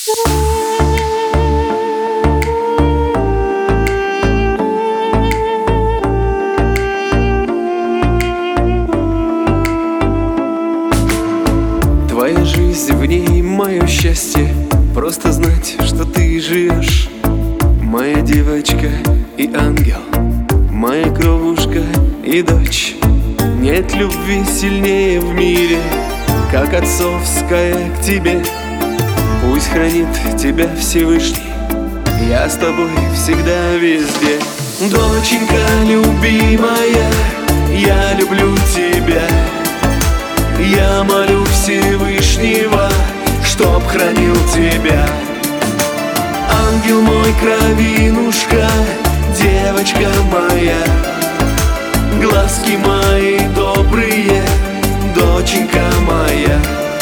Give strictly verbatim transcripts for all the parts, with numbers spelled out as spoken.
Твоя жизнь, в ней мое счастье. Просто знать, что ты живешь. Моя девочка и ангел, моя кровушка и дочь. Нет любви сильнее в мире, как отцовская к тебе. Пусть хранит тебя Всевышний, я с тобой всегда везде. Доченька любимая, я люблю тебя. Я молю Всевышнего, чтоб хранил тебя. Ангел мой, кровинушка, девочка моя, глазки мои добрые, доченька моя.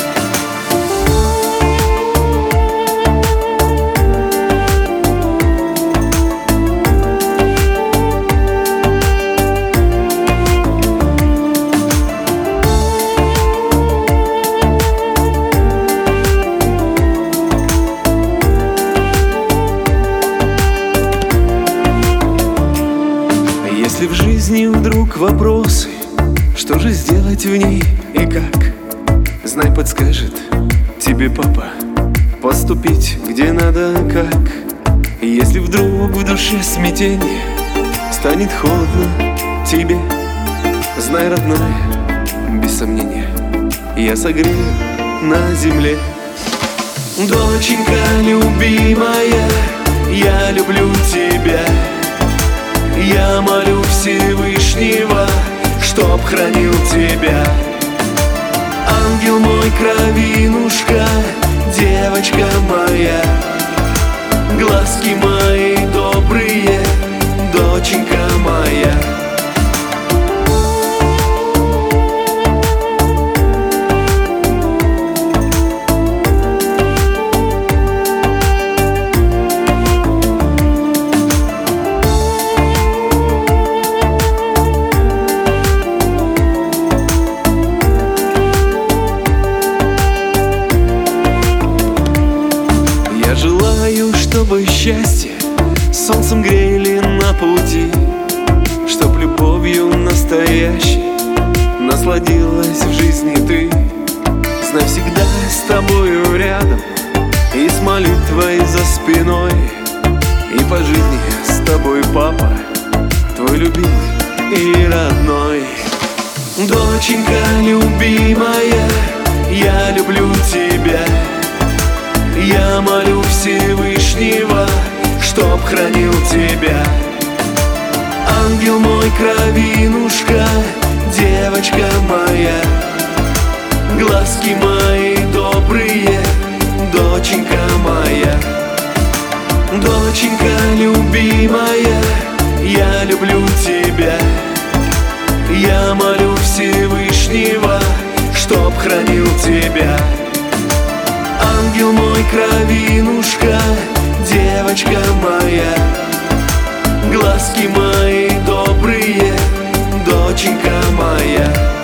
Если в жизни вдруг вопросы, что же сделать в ней и как, знай, подскажет тебе папа, поступить где надо, как. И если вдруг в душе смятение, станет холодно тебе, знай, родная, без сомнения, я согрею на земле. Доченька любимая, я люблю тебя. Я молю Всевышнего, чтоб хранил тебя. Ангел мой, кровинушка, девочка моя, глазки мои добрые, доченька моя. Желаю, чтобы счастье солнцем грели на пути, чтоб любовью настоящей насладилась в жизни ты. Знай, всегда с тобою рядом и с молитвой за спиной. И по жизни с тобой папа, твой любимый и родной. Доченька любимая, я люблю тебя. Я молю Всевышнего, чтоб хранил тебя. Ангел мой, кровинушка, девочка моя, глазки мои добрые, доченька моя. Доченька любимая, я люблю тебя. Я молю Всевышнего, чтоб хранил тебя. Ангел мой, кровинушка, девочка моя, глазки мои добрые, доченька моя.